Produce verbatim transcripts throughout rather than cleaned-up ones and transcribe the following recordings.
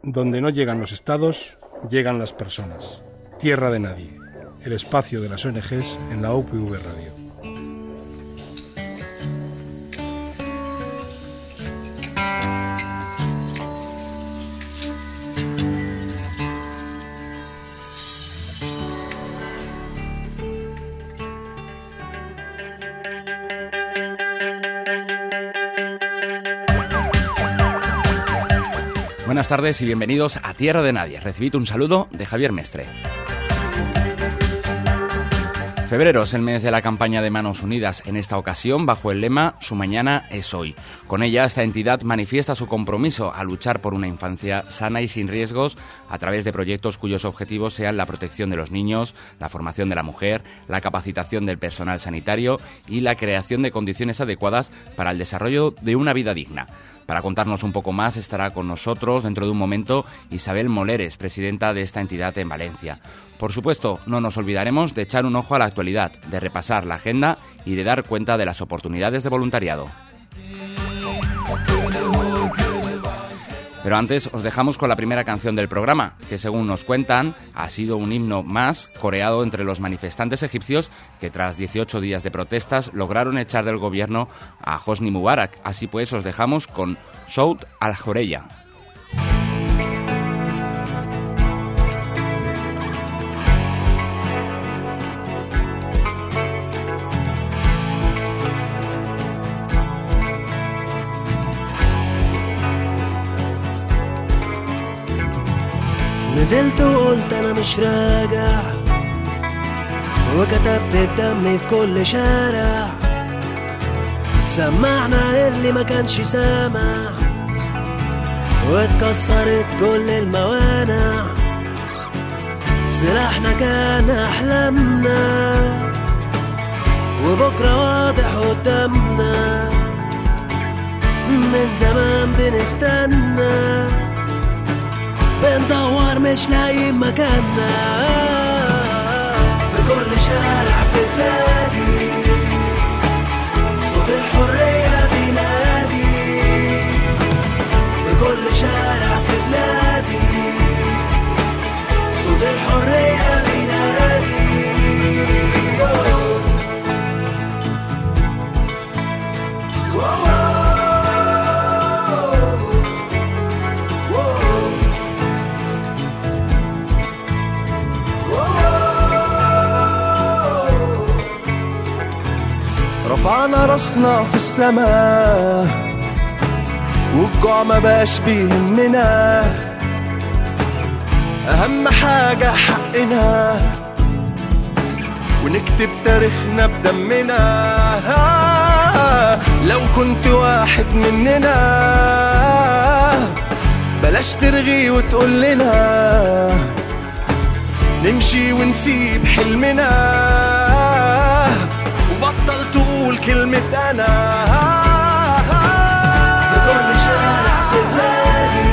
Donde no llegan los estados, llegan las personas. Tierra de Nadie, el espacio de las O N Ges en la U P V Radio. Buenas tardes y bienvenidos a Tierra de Nadie. Recibid un saludo de Javier Mestre. Febrero es el mes de la campaña de Manos Unidas, en esta ocasión bajo el lema Su mañana es hoy. Con ella, esta entidad manifiesta su compromiso a luchar por una infancia sana y sin riesgos a través de proyectos cuyos objetivos sean la protección de los niños, la formación de la mujer, la capacitación del personal sanitario y la creación de condiciones adecuadas para el desarrollo de una vida digna. Para contarnos un poco más estará con nosotros dentro de un momento Isabel Moleres, presidenta de esta entidad en Valencia. Por supuesto, no nos olvidaremos de echar un ojo a la actualidad, de repasar la agenda y de dar cuenta de las oportunidades de voluntariado. Pero antes os dejamos con la primera canción del programa, que según nos cuentan ha sido un himno más coreado entre los manifestantes egipcios que tras dieciocho días de protestas lograron echar del gobierno a Hosni Mubarak. Así pues os dejamos con Sout al-Horeya. نزلت وقلت انا مش راجع وكتبت بدمي في كل شارع سمعنا اللي ما كانش سامع واتكسرت كل الموانع سلاحنا كان احلامنا وبكره واضح قدامنا من زمان بنستنى بندور مش لاقي مكاننا في كل شارع في بلادي صوت الحرية بينادي في كل شارع في بلادي صوت الحرية بينادي رفعنا راسنا في السماء والجوع ما بقاش بيهمنا اهم حاجة حقنا ونكتب تاريخنا بدمنا لو كنت واحد مننا بلاش ترغي وتقول لنا نمشي ونسيب حلمنا وبطل تقول كلمة أنا في كل شارع في بلادي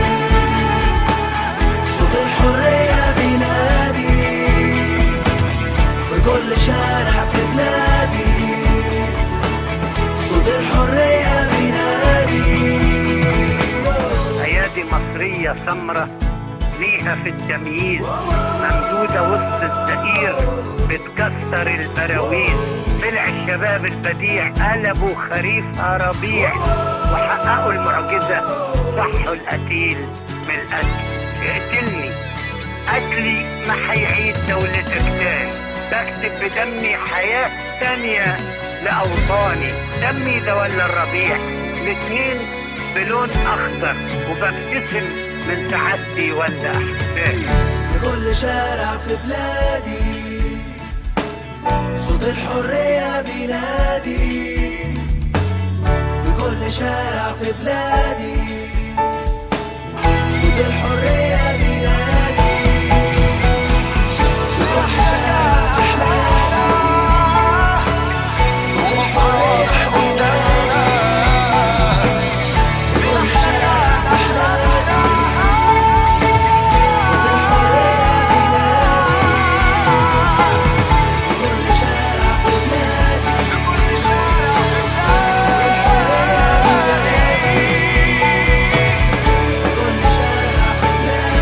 صوت الحرية بينادي في كل شارع في بلادي صوت الحرية بينادي أيادي مصرية سمرة ليها في التمييز ممدودة وسط الزئير بتكسر البراويز طلع الشباب البديع قلبوا خريفها ربيع وحققوا المعجزة صحوا القتيل من القتل اقتلني قتلي ما هيعيد دولتك تاني بكتب بدمي حياة تانية لأوطاني دمي ده ولا الربيع الاتنين بلون أخضر وببتسم من سعادتي ولا احساسي في كل شارع في بلادي صوت الحرية بينادي في كل شارع في بلادي صوت الحرية بينادي في كل شارع في بلادي صوت الحرية بينادي في كل شارع في بلادي صوت الحرية بينادي في كل شارع في بلادي في كل شارع في بلادي صوت الحرية بينادي في كل شارع في بلادي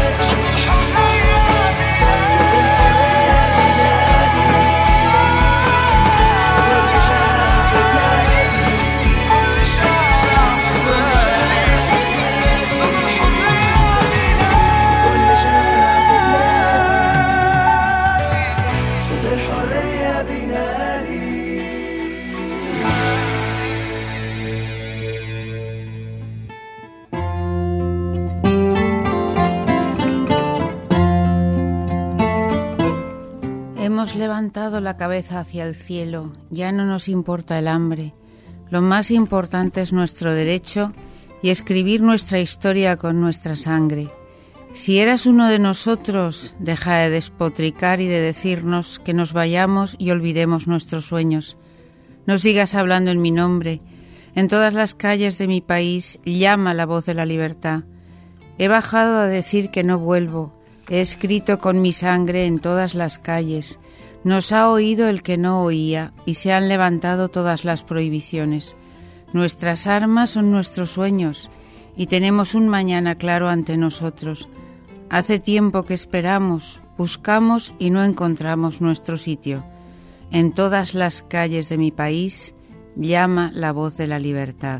Hemos levantado la cabeza hacia el cielo, ya no nos importa el hambre. Lo más importante es nuestro derecho y escribir nuestra historia con nuestra sangre. Si eras uno de nosotros, deja de despotricar y de decirnos que nos vayamos y olvidemos nuestros sueños. No sigas hablando en mi nombre. En todas las calles de mi país llama la voz de la libertad. He bajado a decir que no vuelvo. He escrito con mi sangre en todas las calles. Nos ha oído el que no oía y se han levantado todas las prohibiciones. Nuestras armas son nuestros sueños y tenemos un mañana claro ante nosotros. Hace tiempo que esperamos, buscamos y no encontramos nuestro sitio. En todas las calles de mi país llama la voz de la libertad.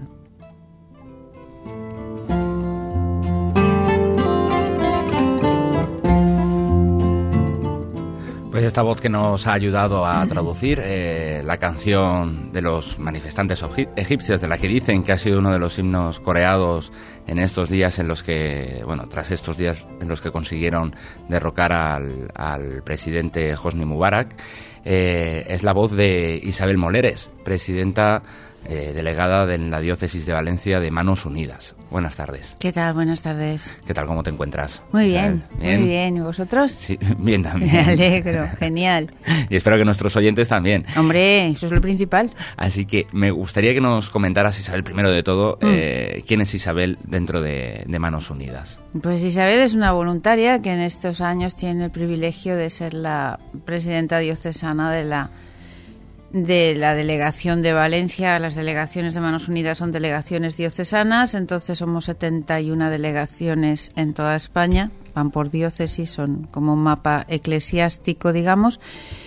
Pues esta voz que nos ha ayudado a traducir eh, la canción de los manifestantes egipcios, de la que dicen que ha sido uno de los himnos coreados en estos días en los que, bueno, tras estos días en los que consiguieron derrocar al, al presidente Hosni Mubarak, eh, es la voz de Isabel Moleres, presidenta eh, delegada de la diócesis de Valencia de Manos Unidas. Buenas tardes. ¿Qué tal? Buenas tardes. ¿Qué tal? ¿Cómo te encuentras? Muy bien, bien, muy bien. ¿Y vosotros? Sí, bien también. Me alegro, genial. Y espero que nuestros oyentes también. Hombre, eso es lo principal. Así que me gustaría que nos comentaras, Isabel, primero de todo, mm. eh, ¿quién es Isabel dentro de, de Manos Unidas? Pues Isabel es una voluntaria que en estos años tiene el privilegio de ser la presidenta diocesana de la de la delegación de Valencia. Las delegaciones de Manos Unidas son delegaciones diocesanas, entonces somos setenta y una delegaciones en toda España, van por diócesis, son como un mapa eclesiástico, digamos,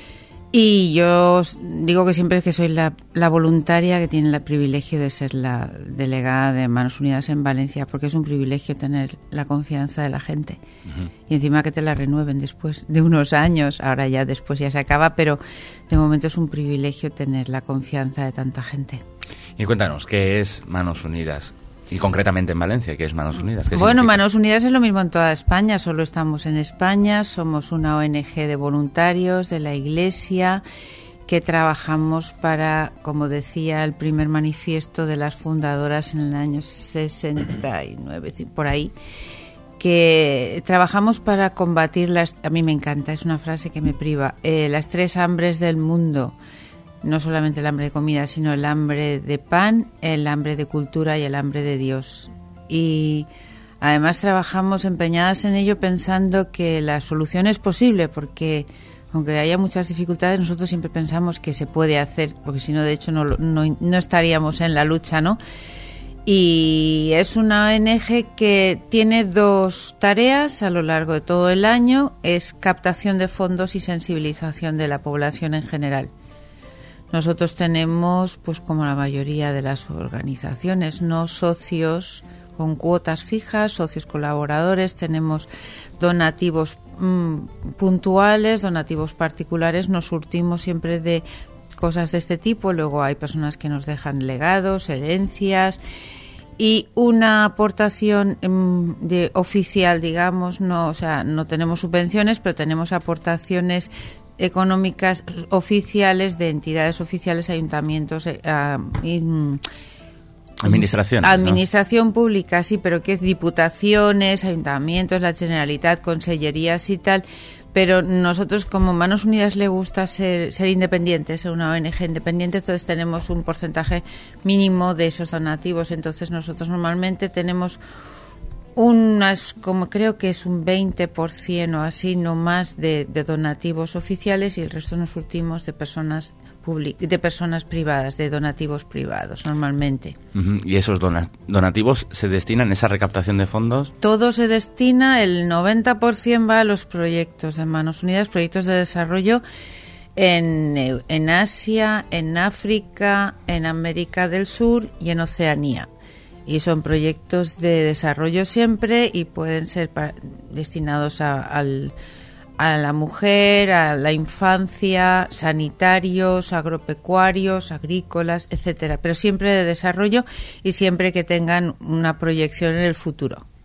y yo digo que siempre es que soy la, la voluntaria que tiene el privilegio de ser la delegada de Manos Unidas en Valencia, porque es un privilegio tener la confianza de la gente. Uh-huh. Y encima que te la renueven después de unos años, ahora ya después ya se acaba, pero de momento es un privilegio tener la confianza de tanta gente. Y cuéntanos, ¿qué es Manos Unidas? Y concretamente en Valencia, ¿qué es Manos Unidas? ¿Qué bueno, significa? Manos Unidas es lo mismo en toda España, solo estamos en España, somos una O N Ge de voluntarios de la Iglesia que trabajamos para, como decía el primer manifiesto de las fundadoras en el año sesenta y nueve, por ahí, que trabajamos para combatir las, a mí me encanta, es una frase que me priva, eh, las tres hambres del mundo. No solamente el hambre de comida, sino el hambre de pan, el hambre de cultura y el hambre de Dios. Y además trabajamos empeñadas en ello pensando que la solución es posible, porque aunque haya muchas dificultades, nosotros siempre pensamos que se puede hacer, porque si no, de hecho, no, no, no estaríamos en la lucha, ¿no? Y es una O N Ge que tiene dos tareas a lo largo de todo el año, es captación de fondos y sensibilización de la población en general. Nosotros tenemos, pues como la mayoría de las organizaciones, no socios con cuotas fijas, socios colaboradores, tenemos donativos mmm, puntuales, donativos particulares, nos surtimos siempre de cosas de este tipo, luego hay personas que nos dejan legados, herencias y una aportación mmm, de oficial, digamos, no, o sea, no tenemos subvenciones, pero tenemos aportaciones económicas oficiales de entidades oficiales, ayuntamientos, eh, uh, administración, administración ¿no? pública, sí, pero que es diputaciones, ayuntamientos, la Generalitat, consellerías y tal. Pero nosotros, como Manos Unidas, le gusta ser, ser independientes, ser una O N Ge independiente, entonces tenemos un porcentaje mínimo de esos donativos. Entonces nosotros normalmente tenemos unas, como creo que es un veinte por ciento o así, no más, de, de donativos oficiales, y el resto nos surtimos de personas public, de personas privadas, de donativos privados normalmente. Uh-huh. ¿Y esos dona- donativos se destinan a esa recaptación de fondos? Todo se destina, el noventa por ciento va a los proyectos de Manos Unidas, proyectos de desarrollo en, en Asia, en África, en América del Sur y en Oceanía. Y son proyectos de desarrollo siempre y pueden ser para, destinados a, al, a la mujer, a la infancia, sanitarios, agropecuarios, agrícolas, etcétera. Pero siempre de desarrollo y siempre que tengan una proyección en el futuro.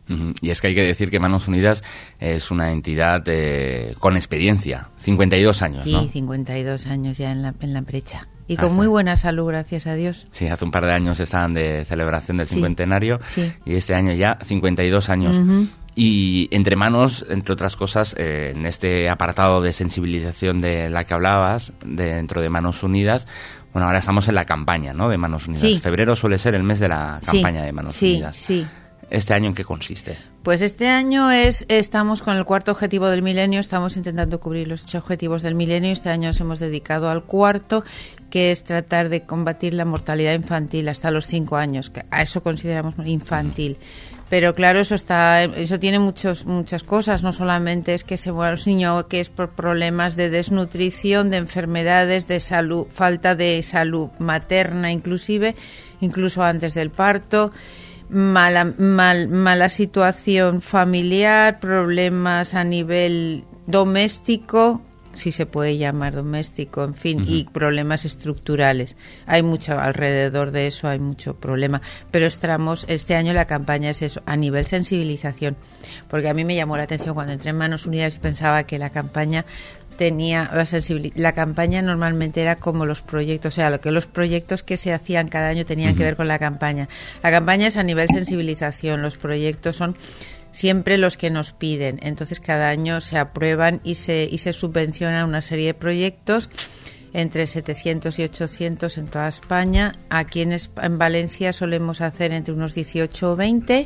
Uh-huh. Y es que hay que decir que Manos Unidas es una entidad eh, con experiencia, cincuenta y dos años, sí, ¿no? Sí, cincuenta y dos años ya en la, en la brecha. Y hace, con muy buena salud, gracias a Dios. Sí, hace un par de años estaban de celebración del sí, cincuentenario sí. Y este año ya cincuenta y dos años. Uh-huh. Y entre manos, entre otras cosas, eh, en este apartado de sensibilización de la que hablabas, de, dentro de Manos Unidas, bueno, ahora estamos en la campaña, ¿no?, de Manos Unidas. Sí. Febrero suele ser el mes de la campaña sí, de Manos sí, Unidas. Sí, ¿Este año en qué consiste? Pues este año es estamos con el cuarto objetivo del milenio, estamos intentando cubrir los ocho objetivos del milenio. Este año nos hemos dedicado al cuarto, que es tratar de combatir la mortalidad infantil hasta los cinco años, que a eso consideramos infantil. Mm. Pero claro, eso está, eso tiene muchos, muchas cosas, no solamente es que se muera un niño, que es por problemas de desnutrición, de enfermedades, de salud, falta de salud materna inclusive, incluso antes del parto, mala, mal, mala situación familiar, problemas a nivel doméstico, si se puede llamar doméstico, en fin, uh-huh. y problemas estructurales. Hay mucho alrededor de eso, hay mucho problema. Pero estamos, este año la campaña es eso, a nivel sensibilización. Porque a mí me llamó la atención cuando entré en Manos Unidas y pensaba que la campaña tenía la sensibilidad. La campaña normalmente era como los proyectos, o sea, lo que los proyectos que se hacían cada año tenían uh-huh. que ver con la campaña. La campaña es a nivel sensibilización, los proyectos son siempre los que nos piden. Entonces cada año se aprueban y se y se subvencionan una serie de proyectos entre setecientos y ochocientos en toda España. Aquí en, en Valencia solemos hacer entre unos dieciocho o veinte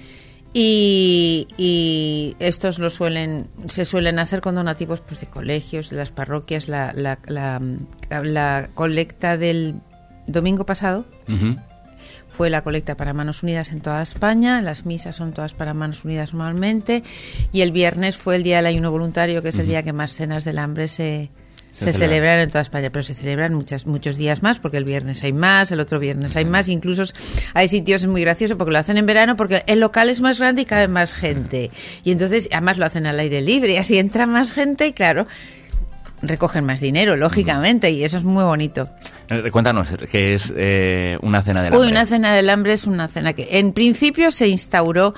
y, y estos lo suelen se suelen hacer con donativos pues de colegios, de las parroquias. La, la, la, la colecta del domingo pasado uh-huh. fue la colecta para Manos Unidas en toda España, las misas son todas para Manos Unidas normalmente, y el viernes fue el Día del Ayuno Voluntario, que es uh-huh. el día que más cenas del hambre se, se, se celebran en toda España, pero se celebran muchas, muchos días más, porque el viernes hay más, el otro viernes uh-huh. hay más, incluso hay sitios, es muy gracioso, porque lo hacen en verano, porque el local es más grande y cabe más gente, uh-huh. y entonces además lo hacen al aire libre, y así entra más gente, y claro, recogen más dinero, lógicamente, y eso es muy bonito. Cuéntanos, ¿qué es eh, una cena del hambre? Uy, una cena del hambre es una cena que en principio se instauró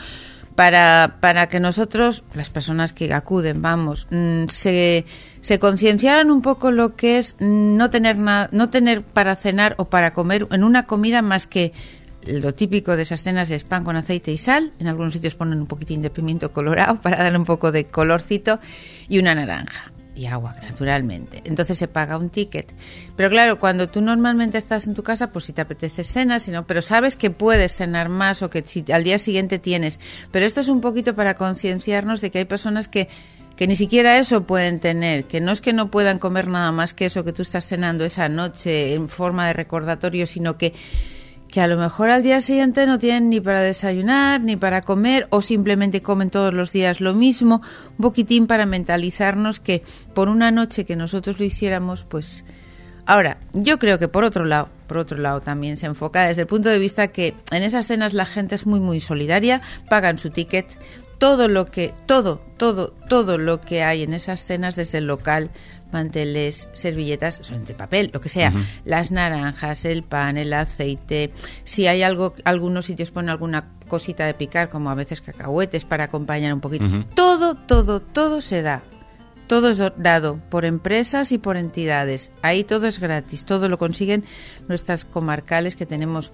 para, para que nosotros, las personas que acuden, vamos, mmm, se, se concienciaran un poco lo que es no tener nada, no tener para cenar o para comer en una comida más que lo típico de esas cenas es pan con aceite y sal. En algunos sitios ponen un poquitín de pimiento colorado para darle un poco de colorcito, y una naranja. Y agua, naturalmente. Entonces se paga un ticket. Pero claro, cuando tú normalmente estás en tu casa, pues si te apetece cenas, si no, pero sabes que puedes cenar más o que si al día siguiente tienes. Pero esto es un poquito para concienciarnos de que hay personas que, que ni siquiera eso pueden tener, que no es que no puedan comer nada más que eso que tú estás cenando esa noche en forma de recordatorio, sino que que a lo mejor al día siguiente no tienen ni para desayunar, ni para comer, o simplemente comen todos los días lo mismo, un poquitín para mentalizarnos que por una noche que nosotros lo hiciéramos, pues... Ahora, yo creo que por otro lado, por otro lado también se enfoca desde el punto de vista que en esas cenas la gente es muy, muy solidaria, pagan su ticket, todo lo que, todo, todo, todo lo que hay en esas cenas desde el local, manteles, servilletas, son de papel, lo que sea, uh-huh. las naranjas, el pan, el aceite, si hay algo, algunos sitios ponen alguna cosita de picar, como a veces cacahuetes para acompañar un poquito, uh-huh. todo, todo, todo se da, todo es dado por empresas y por entidades, ahí todo es gratis, todo lo consiguen nuestras comarcales, que tenemos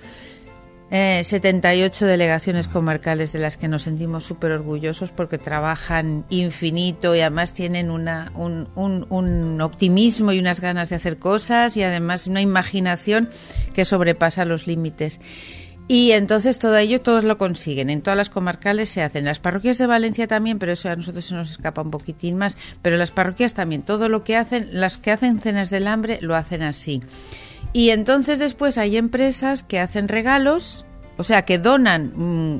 Eh, setenta y ocho delegaciones comarcales de las que nos sentimos súper orgullosos porque trabajan infinito y además tienen una, un, un, un optimismo y unas ganas de hacer cosas y además una imaginación que sobrepasa los límites. Y entonces todo ello, todos lo consiguen. En todas las comarcales se hacen. Las parroquias de Valencia también, pero eso a nosotros se nos escapa un poquitín más. Pero las parroquias también, todo lo que hacen, las que hacen cenas del hambre, lo hacen así. Y entonces después hay empresas que hacen regalos, o sea, que donan mmm,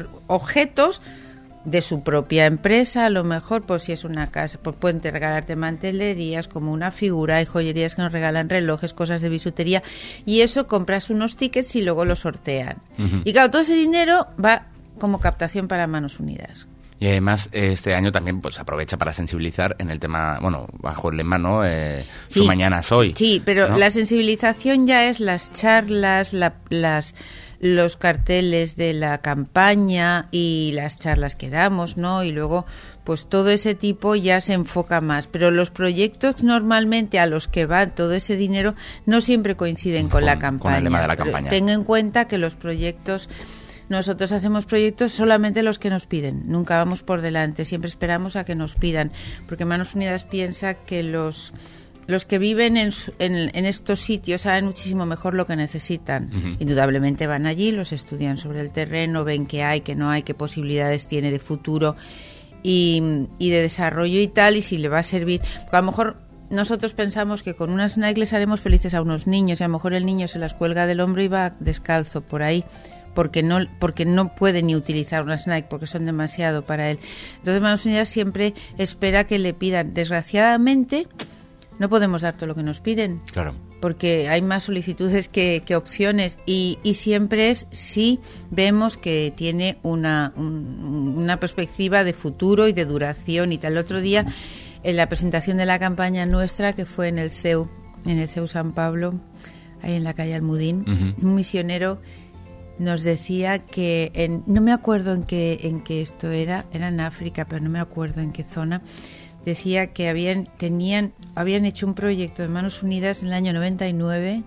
objetos de su propia empresa, a lo mejor, por si es una casa, pues pueden regalarte mantelerías como una figura, hay joyerías que nos regalan relojes, cosas de bisutería, y eso compras unos tickets y luego lo sortean. Uh-huh. Y claro, todo ese dinero va como captación para Manos Unidas. Y además este año también pues aprovecha para sensibilizar en el tema, bueno, bajo el lema, ¿no? Eh, sí, Su mañana es hoy. Sí, pero ¿no? la sensibilización ya es las charlas, la, las los carteles de la campaña y las charlas que damos, ¿no? Y luego, pues todo ese tipo ya se enfoca más. Pero los proyectos normalmente a los que va todo ese dinero no siempre coinciden con, Con- la con campaña. el lema de la Pero campaña. ten en cuenta que los proyectos... Nosotros hacemos proyectos solamente los que nos piden, nunca vamos por delante, siempre esperamos a que nos pidan, porque Manos Unidas piensa que los los que viven en, su- en, en estos sitios saben muchísimo mejor lo que necesitan. Ujú. Indudablemente van allí, los estudian sobre el terreno, ven qué hay, qué no hay, qué posibilidades tiene de futuro y, y de desarrollo y tal, y si le va a servir, porque a lo mejor nosotros pensamos que con una snack les haremos felices a unos niños y a lo mejor el niño se las cuelga del hombro y va descalzo por ahí porque no porque no puede ni utilizar una snack porque son demasiado para él. Entonces Manos Unidas siempre espera que le pidan. Desgraciadamente no podemos dar todo lo que nos piden Claro. porque hay más solicitudes que, que opciones y, y siempre es si vemos que tiene una, un- una perspectiva de futuro y de duración y tal. El otro día en la presentación de la campaña nuestra que fue en el C E U, en el C E U San Pablo, ahí en la calle Almudín, Ujú. un misionero nos decía que en, no me acuerdo en qué en qué esto era, era en África, pero no me acuerdo en qué zona. Decía que habían tenían habían hecho un proyecto de Manos Unidas en el año noventa y nueve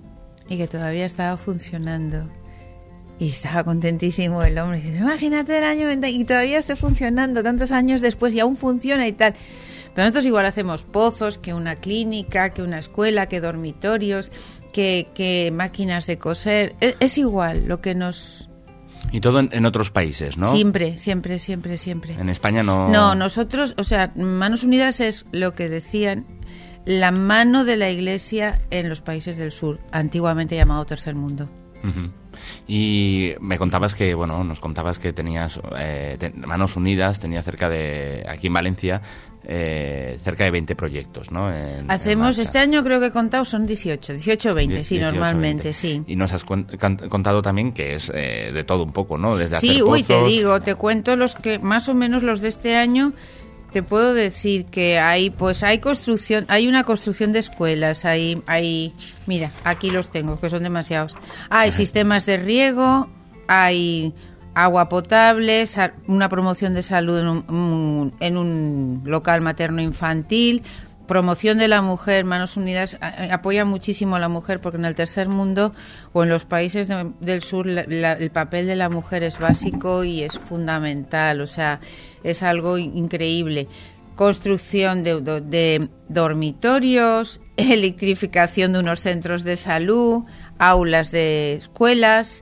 y que todavía estaba funcionando. Y estaba contentísimo el hombre. Dice, imagínate el año noventa y todavía esté funcionando tantos años después y aún funciona y tal. Pero nosotros igual hacemos pozos, que una clínica, que una escuela, que dormitorios, que, que máquinas de coser. Es, es igual lo que nos... Y todo en, en otros países, ¿no? Siempre, siempre, siempre, siempre. En España no... No, nosotros, o sea, Manos Unidas es lo que decían, la mano de la Iglesia en los países del sur, antiguamente llamado Tercer Mundo. Ujú. Y me contabas que, bueno, nos contabas que tenías eh, te- Manos Unidas, tenía cerca de, aquí en Valencia, eh, cerca de veinte proyectos, ¿no? En- en Hacemos, marcha. este año creo que he contado son dieciocho, dieciocho o veinte, Die- sí, dieciocho, normalmente, veinte. sí. Y nos has cuen- can- contado también que es eh, de todo un poco, ¿no? Desde Sí, hacer uy, te pozos. digo, te cuento los que, más o menos los de este año, te puedo decir que hay, pues hay construcción, hay una construcción de escuelas, hay, hay, mira, aquí los tengo, que son demasiados. Hay sistemas de riego, hay agua potable, sa- una promoción de salud en un, un- en un local materno-infantil, promoción de la mujer. Manos Unidas a- apoya muchísimo a la mujer porque en el tercer mundo o en los países de- del sur la- la- el papel de la mujer es básico y es fundamental, o sea, es algo in- increíble. Construcción de, de- de dormitorios, electrificación de unos centros de salud, aulas de escuelas.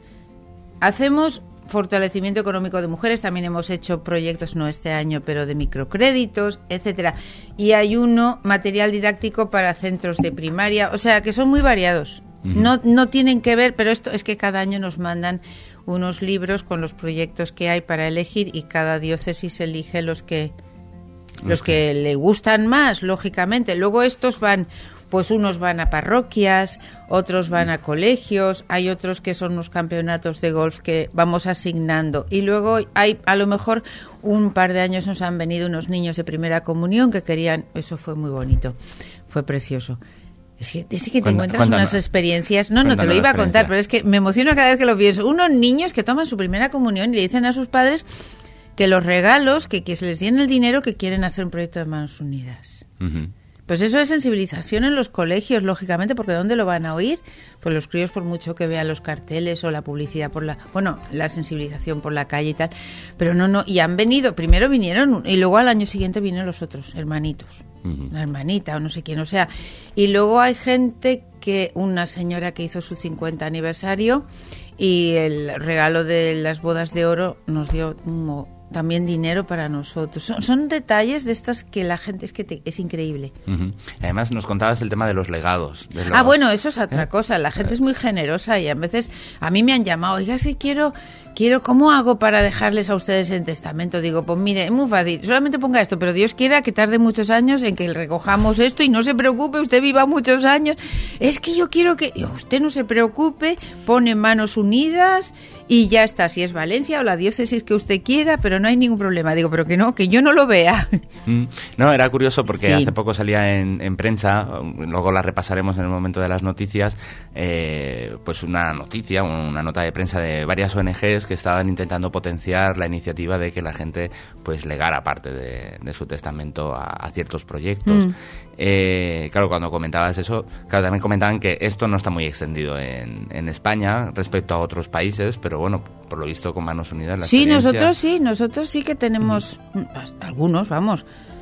Hacemos fortalecimiento económico de mujeres, también hemos hecho proyectos, no este año, pero de microcréditos, etcétera. Y hay uno, material didáctico para centros de primaria, o sea, que son muy variados. Ujú. No, no tienen que ver, pero esto es que cada año nos mandan unos libros con los proyectos que hay para elegir y cada diócesis elige los que los que le gustan más, lógicamente. Luego estos van, pues unos van a parroquias, otros van a colegios, hay otros que son los campeonatos de golf que vamos asignando. Y luego hay, a lo mejor, un par de años nos han venido unos niños de primera comunión que querían, eso fue muy bonito, fue precioso. Es que, es que te Cuenta- encuentras cuéntanos. unas experiencias. No, no, te Cuéntanos lo la iba a contar, experiencia. pero es que me emociono cada vez que lo pienso. Unos niños que toman su primera comunión y le dicen a sus padres que los regalos, que, que se les den el dinero, que quieren hacer un proyecto de Manos Unidas. Ujú. Pues eso es sensibilización en los colegios, lógicamente, porque ¿dónde lo van a oír? Pues los críos, por mucho que vean los carteles o la publicidad por la... Bueno, la sensibilización por la calle y tal. Pero no, no, y han venido, primero vinieron y luego al año siguiente vinieron los otros, hermanitos. Ujú. Una hermanita o no sé quién, o sea. Y luego hay gente que, una señora que hizo su cincuenta aniversario y el regalo de las bodas de oro nos dio como también dinero para nosotros. Son, son detalles de estas que la gente es que te- es increíble. Ujú. Además nos contabas el tema de los legados. de los- Ah, bueno, eso es otra ¿Eh? cosa. La gente es muy generosa y a veces a mí me han llamado, oiga, es que quiero, quiero, ¿cómo hago para dejarles a ustedes en testamento? Digo, pues mire, es muy fácil, solamente ponga esto, pero Dios quiera que tarde muchos años en que recojamos esto y no se preocupe, usted viva muchos años. Es que yo quiero que yo, usted no se preocupe, pone Manos Unidas y ya está, si es Valencia o la diócesis que usted quiera, pero no no hay ningún problema. Digo, pero que no, que yo no lo vea. Mm. No, era curioso porque Sí. hace poco salía en, en prensa, luego la repasaremos en el momento de las noticias, eh, pues una noticia, una nota de prensa de varias O N Ges que estaban intentando potenciar la iniciativa de que la gente pues legara parte de, de su testamento a, a ciertos proyectos. Mm. Eh, claro, cuando comentabas eso, claro, también comentaban que esto no está muy extendido en, en España respecto a otros países, pero bueno, por lo visto con Manos Unidas la Sí, experiencia... nosotros sí, nosotros sí que tenemos, uh-huh. algunos, vamos.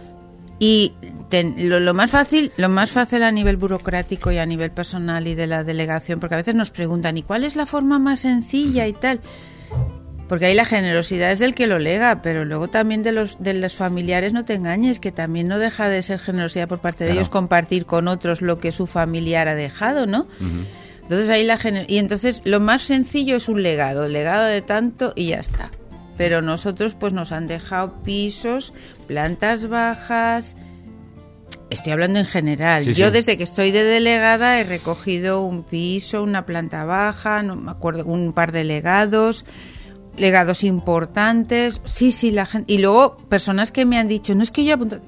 Y ten, lo, lo más fácil, lo más fácil a nivel burocrático y a nivel personal y de la delegación, porque a veces nos preguntan, ¿y cuál es la forma más sencilla y tal? Porque ahí la generosidad es del que lo lega, pero luego también de los de los familiares, no te engañes, que también no deja de ser generosidad por parte de claro. ellos compartir con otros lo que su familiar ha dejado, ¿no? Uh-huh. Entonces ahí la gener- y entonces lo más sencillo es un legado, el legado de tanto y ya está. Pero nosotros pues nos han dejado pisos, plantas bajas. Estoy hablando en general. Sí, Yo sí. desde que estoy de delegada he recogido un piso, una planta baja, no me acuerdo, un par de legados. Legados importantes, sí, sí, la gente... Y luego personas que me han dicho, no es que yo he apuntado...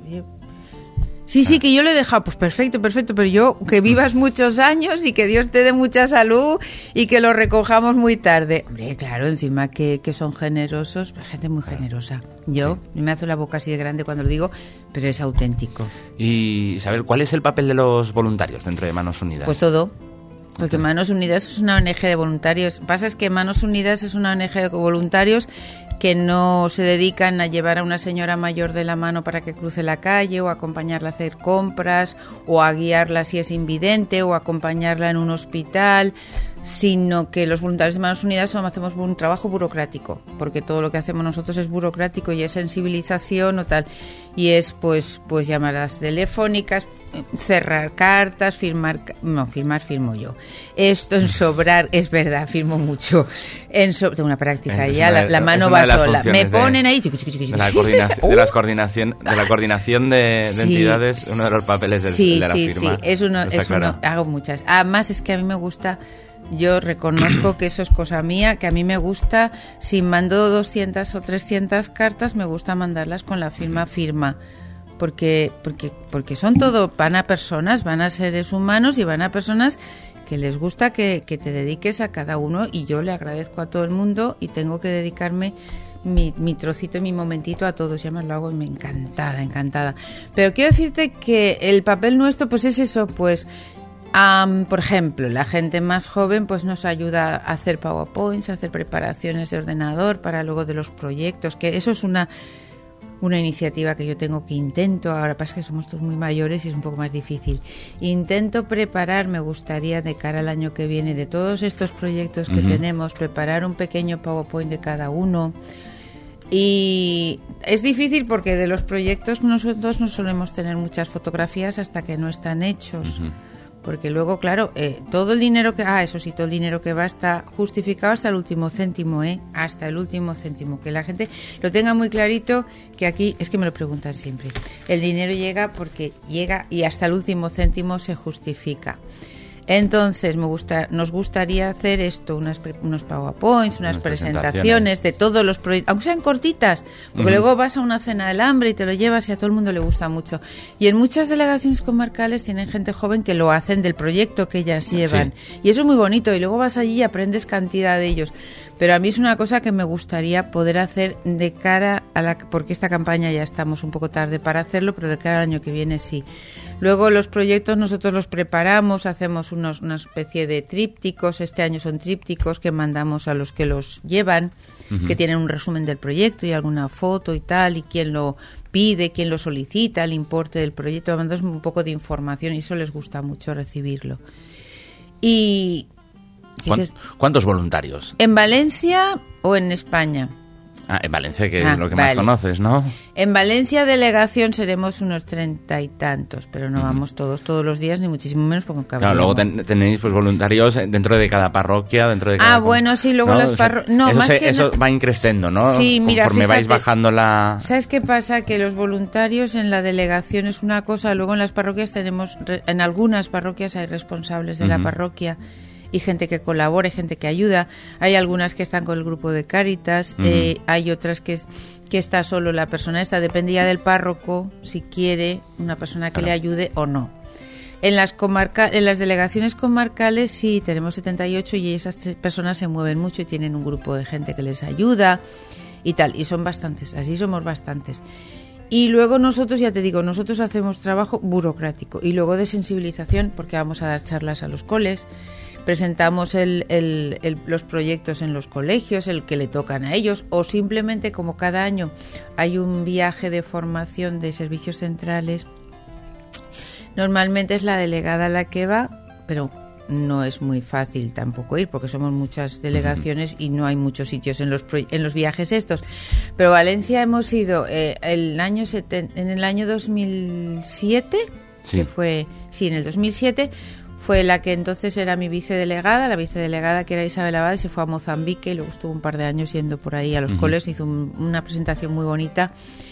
Sí, sí, que yo lo he dejado, pues perfecto, perfecto, pero yo, que vivas muchos años y que Dios te dé mucha salud y que lo recojamos muy tarde. Hombre, claro, encima que, que son generosos, gente muy generosa. Yo, sí. me hace la boca así de grande cuando lo digo, pero es auténtico. Y, Isabel, ¿cuál es el papel de los voluntarios dentro de Manos Unidas? Pues todo. Porque Manos Unidas es una O N Ge de voluntarios. Pasa es que Manos Unidas es una O N Ge de voluntarios que no se dedican a llevar a una señora mayor de la mano para que cruce la calle o a acompañarla a hacer compras o a guiarla si es invidente o a acompañarla en un hospital, sino que los voluntarios de Manos Unidas solo hacemos un trabajo burocrático, porque todo lo que hacemos nosotros es burocrático y es sensibilización o tal, y es pues pues llamadas telefónicas, cerrar cartas, firmar, no, firmar firmo yo. Esto en sobrar, es verdad, firmo mucho. En so, tengo una práctica es ya, una, la, la mano va sola. Me ponen de, ahí de la coordinación, de, las coordinación, de la coordinación de, de sí, entidades, uno de los papeles del, sí, de la sí, firma. Sí, es uno, es claro. uno, hago muchas. Además es que a mí me gusta. Yo reconozco que eso es cosa mía, que a mí me gusta, si mando doscientas o trescientas cartas, me gusta mandarlas con la firma firma. Porque, porque, porque son todo, van a personas, van a seres humanos y van a personas que les gusta que, que te dediques a cada uno, y yo le agradezco a todo el mundo y tengo que dedicarme mi, mi trocito y mi momentito a todos, ya más lo hago y me encantada, encantada. Pero quiero decirte que el papel nuestro pues es eso, pues um, por ejemplo, la gente más joven pues nos ayuda a hacer PowerPoints, a hacer preparaciones de ordenador para luego de los proyectos, que eso es una... Una iniciativa que yo tengo que intento, ahora pasa que somos todos muy mayores y es un poco más difícil. Intento preparar, me gustaría de cara al año que viene, de todos estos proyectos que uh-huh. tenemos, preparar un pequeño PowerPoint de cada uno. Y es difícil porque de los proyectos nosotros no solemos tener muchas fotografías hasta que no están hechos. Uh-huh. Porque luego, claro, eh, todo el dinero que... Ah, eso sí, todo el dinero que va está justificado hasta el último céntimo, ¿eh? Hasta el último céntimo. Que la gente lo tenga muy clarito, que aquí... Es que me lo preguntan siempre. El dinero llega porque llega y hasta el último céntimo se justifica. Entonces, me gusta, nos gustaría hacer esto, unas, unos PowerPoints, unas, unas presentaciones, presentaciones de todos los proyectos, aunque sean cortitas, porque uh-huh. luego vas a una cena del hambre y te lo llevas y a todo el mundo le gusta mucho. Y en muchas delegaciones comarcales tienen gente joven que lo hacen del proyecto que ellas llevan. Sí. Y eso es muy bonito, y luego vas allí y aprendes cantidad de ellos. Pero a mí es una cosa que me gustaría poder hacer de cara a la... Porque esta campaña ya estamos un poco tarde para hacerlo, pero de cara al año que viene sí. Luego los proyectos nosotros los preparamos, hacemos unos, una especie de trípticos, este año son trípticos que mandamos a los que los llevan, uh-huh. que tienen un resumen del proyecto y alguna foto y tal, y quién lo pide, quién lo solicita, el importe del proyecto, mandamos un poco de información y eso les gusta mucho recibirlo. Y... ¿Cuántos voluntarios? ¿En Valencia o en España? Ah, en Valencia, que ah, es lo que vale. más conoces, ¿no? En Valencia, delegación, seremos unos treinta y tantos, pero no uh-huh. vamos todos todos los días, ni muchísimo menos porque claro, luego ten, tenéis pues voluntarios dentro de cada parroquia, dentro de cada... Ah, bueno, sí, luego ¿no? las parroquias... No, eso más se, que eso no... va increciendo, ¿no? Sí, mira, conforme fíjate, vais bajando la... ¿Sabes qué pasa? Que los voluntarios en la delegación es una cosa, luego en las parroquias tenemos... En algunas parroquias hay responsables de uh-huh. la parroquia... y gente que colabora, gente que ayuda. Hay algunas que están con el grupo de Cáritas, uh-huh. eh, hay otras que, es, que está solo la persona esta, dependía del párroco si quiere una persona que claro. le ayude o no. En las comarca, en las delegaciones comarcales sí tenemos setenta y ocho y esas personas se mueven mucho y tienen un grupo de gente que les ayuda y tal, y son bastantes, así somos bastantes. Y luego nosotros, ya te digo, nosotros hacemos trabajo burocrático y luego de sensibilización, porque vamos a dar charlas a los coles, presentamos el, el, el, los proyectos en los colegios, el que le tocan a ellos, o simplemente como cada año hay un viaje de formación de servicios centrales. Normalmente es la delegada la que va, pero no es muy fácil tampoco ir porque somos muchas delegaciones uh-huh. y no hay muchos sitios en los pro- en los viajes estos. Pero Valencia hemos ido eh, el año seten- en el año dos mil siete, sí. que fue sí, en el dos mil siete fue la que entonces era mi vicedelegada, la vicedelegada que era Isabel Abad, se fue a Mozambique y luego estuvo un par de años yendo por ahí a los uh-huh. coles, hizo un, una presentación muy bonita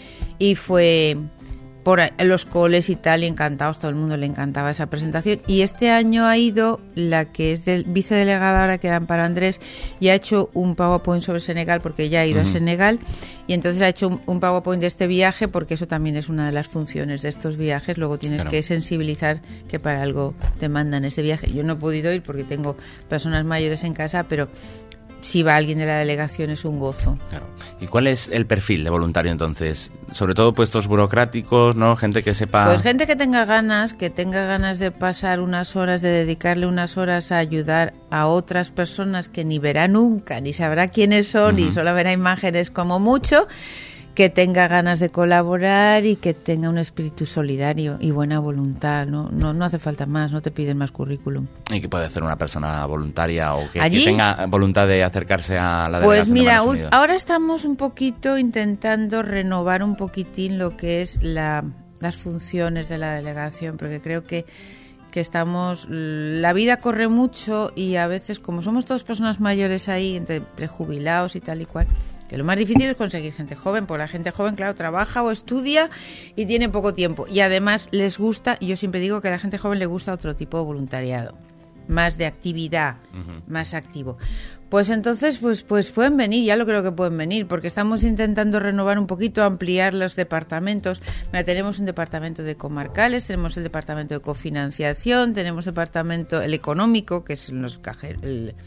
y fue por los coles y tal, y encantados, todo el mundo le encantaba esa presentación. Y este año ha ido la que es del vicedelegada ahora, que era Amparo Andrés, y ha hecho un PowerPoint sobre Senegal, porque ella ha ido uh-huh. a Senegal, y entonces ha hecho un, un PowerPoint de este viaje, porque eso también es una de las funciones de estos viajes. Luego tienes claro. que sensibilizar que para algo te mandan este viaje. Yo no he podido ir porque tengo personas mayores en casa, pero si va alguien de la delegación es un gozo. Claro. ¿Y cuál es el perfil de voluntario entonces? Sobre todo puestos burocráticos, ¿no? Gente que sepa... Pues gente que tenga ganas, que tenga ganas de pasar unas horas, de dedicarle unas horas a ayudar a otras personas que ni verá nunca, ni sabrá quiénes son, uh-huh. y solo verá imágenes como mucho, que tenga ganas de colaborar y que tenga un espíritu solidario y buena voluntad. No, no, no hace falta más, no te piden más currículum. ¿Y qué puede hacer una persona voluntaria o que, ¿Allí? que tenga voluntad de acercarse a la pues delegación mira, de Manos Unidas? Ahora estamos un poquito intentando renovar un poquitín lo que es la, las funciones de la delegación, porque creo que que estamos, la vida corre mucho y a veces, como somos todas personas mayores ahí, entre prejubilados y tal y cual, que lo más difícil es conseguir gente joven, porque la gente joven, claro, trabaja o estudia y tiene poco tiempo. Y además les gusta, y yo siempre digo que a la gente joven le gusta otro tipo de voluntariado, más de actividad, uh-huh. más activo. Pues entonces, pues, pues pueden venir, ya lo creo que pueden venir, porque estamos intentando renovar un poquito, ampliar los departamentos. Mira, tenemos un departamento de comarcales, tenemos el departamento de cofinanciación, tenemos el departamento, el económico, que es los cajeros, el,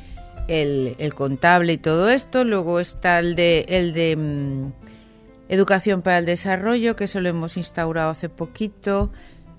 el, el contable y todo esto. Luego está el de, el de um, educación para el desarrollo, que eso lo hemos instaurado hace poquito.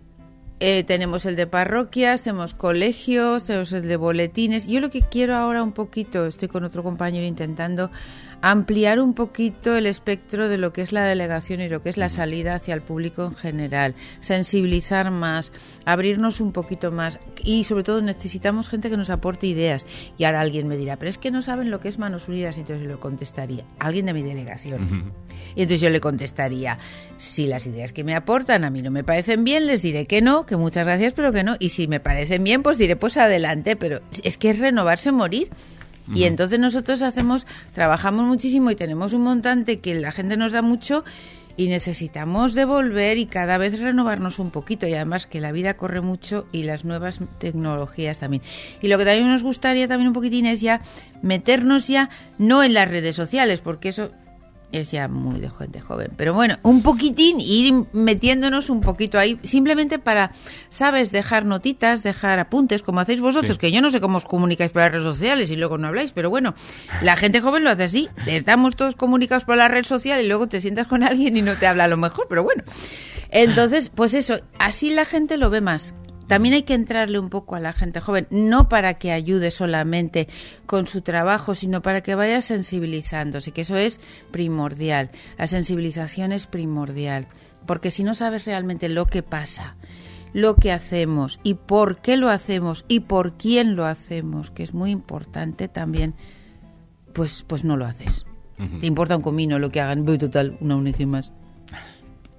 Eh, tenemos el de parroquias, tenemos colegios, tenemos el de boletines. Yo lo que quiero ahora un poquito, estoy con otro compañero intentando ampliar un poquito el espectro de lo que es la delegación y lo que es la salida hacia el público en general, sensibilizar más, abrirnos un poquito más y sobre todo necesitamos gente que nos aporte ideas. Y ahora alguien me dirá, pero es que no saben lo que es Manos Unidas, y entonces yo le contestaría, alguien de mi delegación. Uh-huh. Y entonces yo le contestaría, si las ideas que me aportan a mí no me parecen bien, les diré que no, que muchas gracias, pero que no. Y si me parecen bien, pues diré, pues adelante. Pero es que es renovarse, morir. Uh-huh. Y entonces nosotros hacemos, trabajamos muchísimo y tenemos un montante que la gente nos da mucho y necesitamos devolver y cada vez renovarnos un poquito. Y además que la vida corre mucho y las nuevas tecnologías también. Y lo que también nos gustaría también un poquitín es ya meternos ya, no en las redes sociales, porque eso es ya muy de gente joven, pero bueno, un poquitín, ir metiéndonos un poquito ahí, simplemente para, ¿sabes?, dejar notitas, dejar apuntes, como hacéis vosotros, sí. Que yo no sé cómo os comunicáis por las redes sociales y luego no habláis, pero bueno, la gente joven lo hace así, estamos todos comunicados por la red social y luego te sientas con alguien y no te habla a lo mejor, pero bueno, entonces, pues eso, así la gente lo ve más. También hay que entrarle un poco a la gente joven, no para que ayude solamente con su trabajo, sino para que vaya sensibilizándose, que eso es primordial. La sensibilización es primordial, porque si no sabes realmente lo que pasa, lo que hacemos y por qué lo hacemos y por quién lo hacemos, que es muy importante también, pues, pues no lo haces. Uh-huh. Te importa un comino lo que hagan, voy total, una O N G más.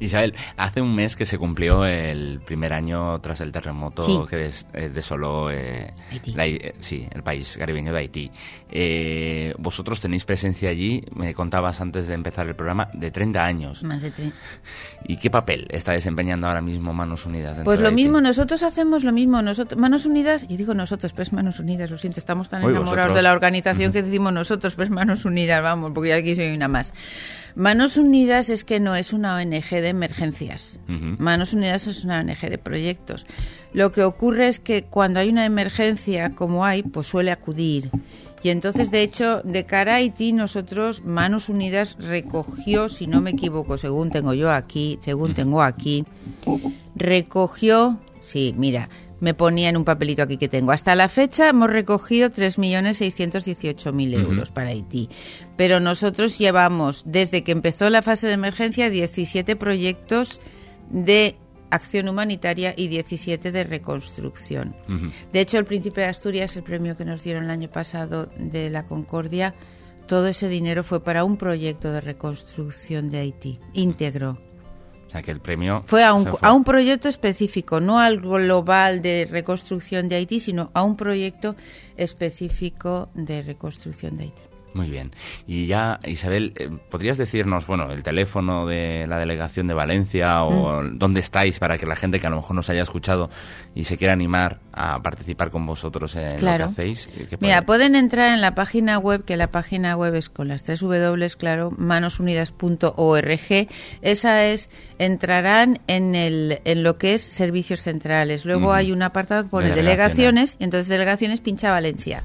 Isabel, hace un mes que se cumplió el primer año tras el terremoto Sí. que des, eh, desoló eh, Haití. la- eh, sí, el país caribeño de Haití. Eh, vosotros tenéis presencia allí, me contabas antes de empezar el programa, de treinta años. Más de tre- ¿Y qué papel está desempeñando ahora mismo Manos Unidas dentro Pues de lo Haití? mismo, nosotros hacemos lo mismo. Nosotros, Manos Unidas, y digo nosotros, pues Manos Unidas, lo siento, estamos tan Uy, enamorados vosotros. de la organización que decimos nosotros, pues Manos Unidas, vamos, porque yo aquí soy una más. Manos Unidas es que no es una O N G de emergencias. Ujú. Manos Unidas es una O N G de proyectos. Lo que ocurre es que cuando hay una emergencia como hay, pues suele acudir. Y entonces, de hecho, de cara a Haití, nosotros, Manos Unidas recogió, si no me equivoco, según tengo yo aquí, según tengo aquí, recogió, sí, mira, me ponía en un papelito aquí que tengo, hasta la fecha hemos recogido tres millones seiscientos dieciocho mil euros Ujú. para Haití, pero nosotros llevamos, desde que empezó la fase de emergencia, diecisiete proyectos de acción humanitaria y diecisiete de reconstrucción. Ujú. De hecho, el Príncipe de Asturias, el premio que nos dieron el año pasado de la Concordia, todo ese dinero fue para un proyecto de reconstrucción de Haití, íntegro. O sea, que el premio... Fue a un, se fue. a un proyecto específico, no al global de reconstrucción de Haití, sino a un proyecto específico de reconstrucción de Haití. Muy bien. Y ya, Isabel, eh, ¿podrías decirnos, bueno, el teléfono de la delegación de Valencia o Mm. dónde estáis para que la gente que a lo mejor nos haya escuchado y se quiera animar a participar con vosotros en Claro. lo que hacéis? ¿Qué Mira, puede- pueden entrar en la página web, que la página web es con las tres W, claro, manosunidas punto org. Esa es, entrarán en el en lo que es servicios centrales. Luego Ujú. hay un apartado que pone De delegaciones, delegaciones. y entonces delegaciones pincha Valencia.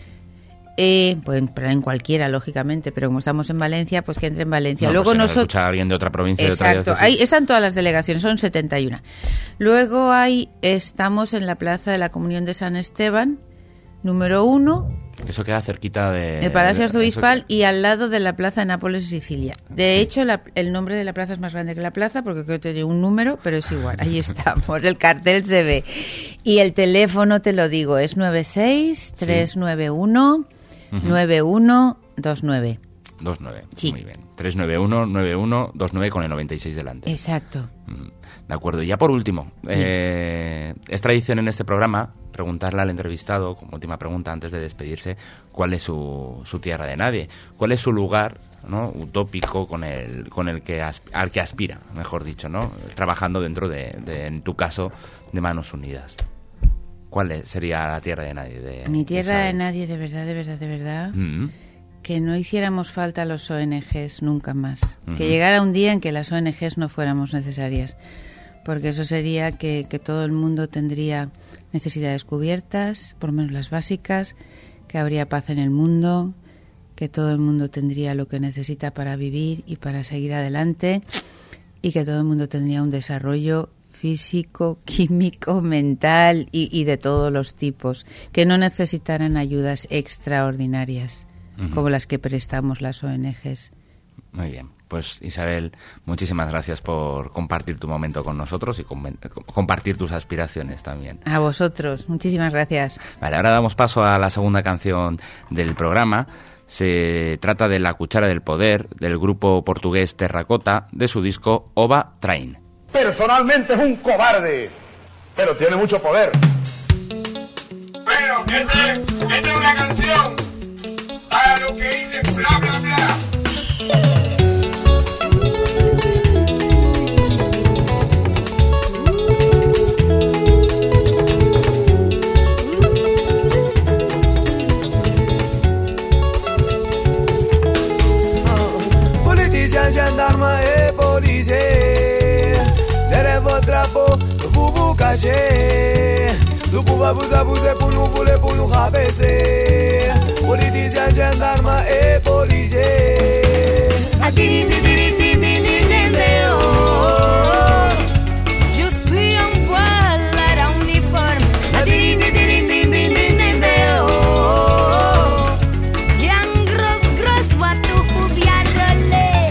Eh, pueden entrar en cualquiera, lógicamente, pero como estamos en Valencia, pues que entre en Valencia. No, Luego pues si nos nosotros... escucha alguien de otra provincia, de otra Exacto, diócesis. ahí están todas las delegaciones, son setenta y uno. Luego hay, estamos en la Plaza de la Comunión de San Esteban, número uno, Que eso queda cerquita de... el Palacio de- Arzobispal eso y al lado de la Plaza de Nápoles y Sicilia. De hecho, la- el nombre de la plaza es más grande que la plaza porque creo que tiene un número, pero es igual. Ahí estamos, el cartel se ve. Y el teléfono, te lo digo, es nueve seis, tres nueve uno, nueve uno dos nueve. que- dos nueve, Sí. muy bien. tres nueve uno nueve uno dos nueve con el noventa y seis delante. Exacto. Mm, De acuerdo. Y ya por último, eh, es tradición en este programa preguntarle al entrevistado, como última pregunta antes de despedirse, cuál es su, su tierra de nadie, cuál es su lugar, ¿no?, utópico con el con el que asp- al que aspira, mejor dicho, ¿no?, trabajando dentro de, de, en tu caso, de Manos Unidas. ¿Cuál es- sería la tierra de nadie? De, Mi tierra de Isabel? nadie, de verdad, de verdad, de verdad. Mm, Que no hiciéramos falta a los O N Ges nunca más. Ujú. Que llegara un día en que las O N Ges no fuéramos necesarias. Porque eso sería que, que todo el mundo tendría necesidades cubiertas, por lo menos las básicas, que habría paz en el mundo, que todo el mundo tendría lo que necesita para vivir y para seguir adelante, y que todo el mundo tendría un desarrollo físico, químico, mental y, y de todos los tipos, que no necesitaran ayudas extraordinarias Ujú. como las que prestamos las O N Ges. Muy bien. Pues Isabel, muchísimas gracias por compartir tu momento con nosotros y com- compartir tus aspiraciones también. A vosotros, muchísimas gracias. Vale, ahora damos paso a la segunda canción del programa. Se trata de La Cuchara del Poder, del grupo portugués Terracota, de su disco Ova Train. Personalmente es un cobarde, pero tiene mucho poder. Bueno, esta es, esta es una canción para los que dicen bla bla bla. Politicien, gendarme et policier. Derrière votre drapeau, vous vous cachez. Nous pouvons vous abuser pour nous voler, pour nous rabaisser. Politicien, gendarme et policier. Je suis en voilà uniforme. J'ai une grosse, grosse voiture pour bien rouler.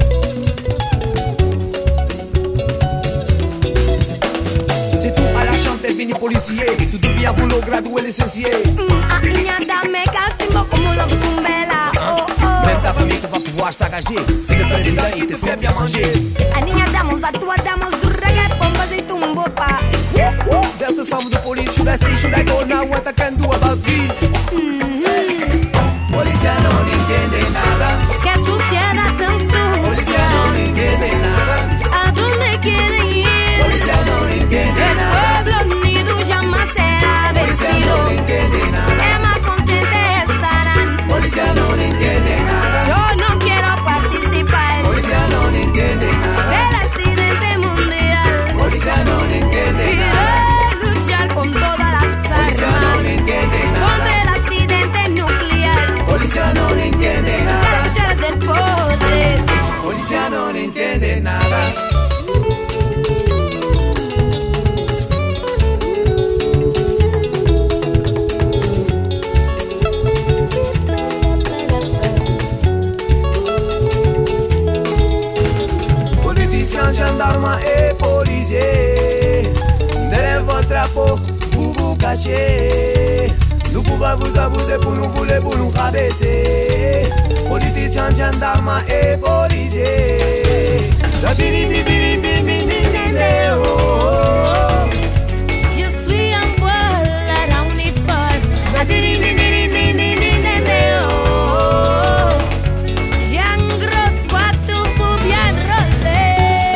C'est tout à la policier. Tu deviens vouloir graduer licencié. Dame Casimo como lo zumbela. Oh, oh. Même ta famille te va pouvoir s'engager si le président il te fait bien manger. A niña damos, a tua damos do reggae, bombas e tumbo pa. There's a sound of the police, you best should I go now, what I can do about this? Policía no entiende nada. Que suciedad tan sucia. Policía no entiende nada. ¿A dónde quieren ir? Policía no entiende El nada. pueblo unido jamás será Policía vencido. no entiende nada. Es más conscientes estarán. Policía no entiende nada. Yo no quiero participar Policía no entiende nada. del accidente mundial. Policía no entiende Iré nada. a luchar con todas las Policía no armas entiende contra nada. el accidente nuclear. Policía no entiende Cuchara, nada. cuchara del poder. Policía no entiende nada. Politiciens, gendarmes et policiers, derrière votre drapeau, vous vous cachez. Nous pouvons vous abuser pour nous voler, pour nous rabaisser. Politiciens, gendarmes et policiers. La bini, bini, bini, bini, bini, bini, oh, oh. Je suis en voile à uniforme. La bini, bini, bini, bini, bini, bini, oh, oh. J'ai un gros voiture pour bien rouler.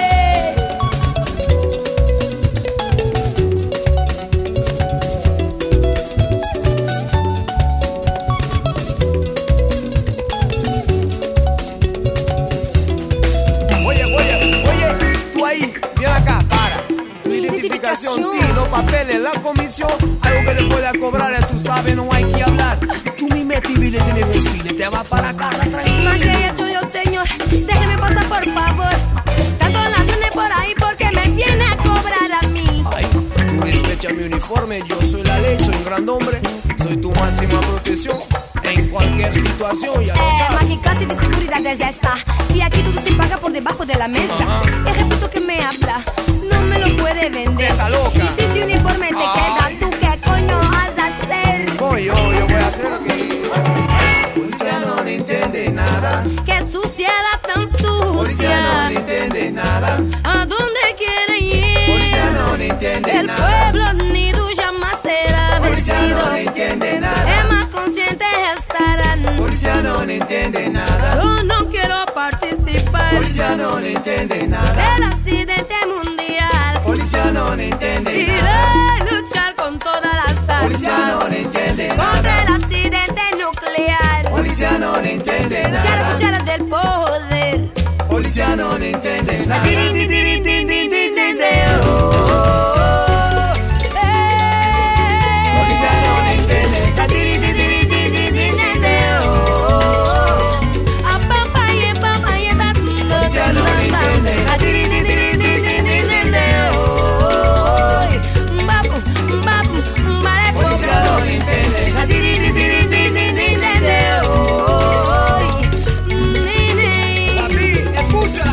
Oye, oye, oye, tú ahí, ven acá, para. Tu identificación, sí, los papeles, la comisión, algo que le pueda cobrar, tú sabes, no hay que hablar. Tú mi meti y le tenemos le te vas para casa tranquilo. Más que hecho yo, señor, déjeme pasar por favor. Tanto ladrones por ahí porque me viene a cobrar a mí. Ay, tú respeta mi uniforme, yo soy la ley, soy un gran hombre, soy tu máxima protección en cualquier situación, ya lo Eh, sabes. más que clase de seguridad es esa. Si aquí todo se paga por debajo de la mesa. Ajá. El respeto que me habla no me lo puede vender. Está loca. Y si ese uniforme te Ay. queda, ¿tú qué coño vas a hacer? Voy, yo, yo voy a hacer aquí. Policía no le entiende nada. Qué suciedad tan Policía no sucia. le entiende nada. ¿A dónde quieren ir? Policía no le entiende El nada. pueblo unido jamás será Policía vencido. no le entiende nada. Es más conscientes estarán. Policía no le entiende nada. Yo no quiero participar Policía no le entiende nada. del accidente mundial. Policía no le entiende Iré nada. a luchar con todas las Policía no armas le entiende contra nada. el accidente nuclear. Policía no le entiende Cuchara, nada. cuchara del poder. Policía no le entiende nada. Din, din, din, din, din, din, din, oh, oh, oh. Eh. Policía no le entiende nada. Din, din, din, din, din, din, din, oh, oh, oh. A papá y a papá y a tatu. Policía no le entiende nada. Din, din, din, din, din, din, din, oh, oh, oh. Babu, babu, vale, Policía no le entiende nada. Din, din, din, din, din, din, din, oh, oh, oh. Papi, escúchala.